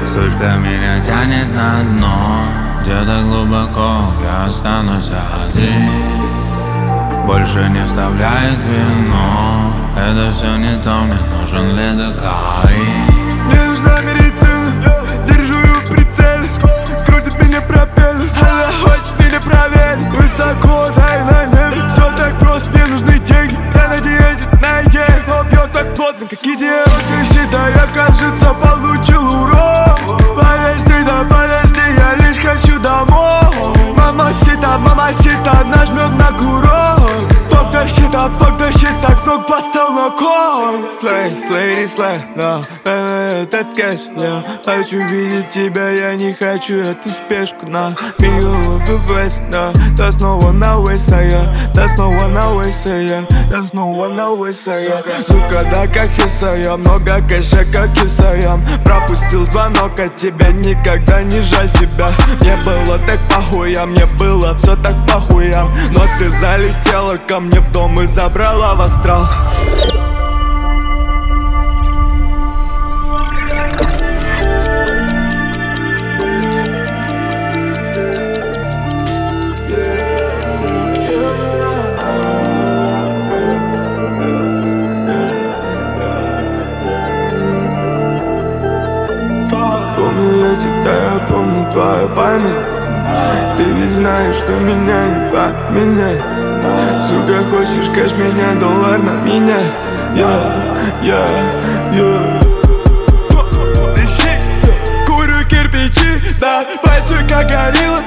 Сучка меня тянет на дно, где-то глубоко я останусь один. Больше не вставляет вино, это все не то, мне нужен лидокаин. Мне нужна медицина, держу ее в прицеле. Крутит меня пропеллер, она хочет меня проверить. Высоко, да и на небе, все так просто, мне нужны деньги. Я на диете, на идеях, но пьет так плотно, как идиот. Ты считай, я, кажется, получил урок. Подожди, да подожди, я лишь хочу домой. Мамасита, нажмет на курок. Fuck the shit, так много поставил на кон. Slay, да, этот кэш, я хочу видеть тебя, я не хочу эту спешку. На милую вывез, да, да снова на высоя, да снова на высоя, да снова на высоя. Сука, да как Исайя, много кэша, как Исайя. Пропустил звонок от тебя, никогда не жаль тебя. Мне было так похуя, мне было все так похуя. Но ты залетела ко мне в дом и забрала в астрал. Помню я тебя, я помню твою память. Ты ведь знаешь, что меня не поменять. Сука, хочешь кэш, меня доллар на меня. Курю кирпичи, да, пальцы как горилла.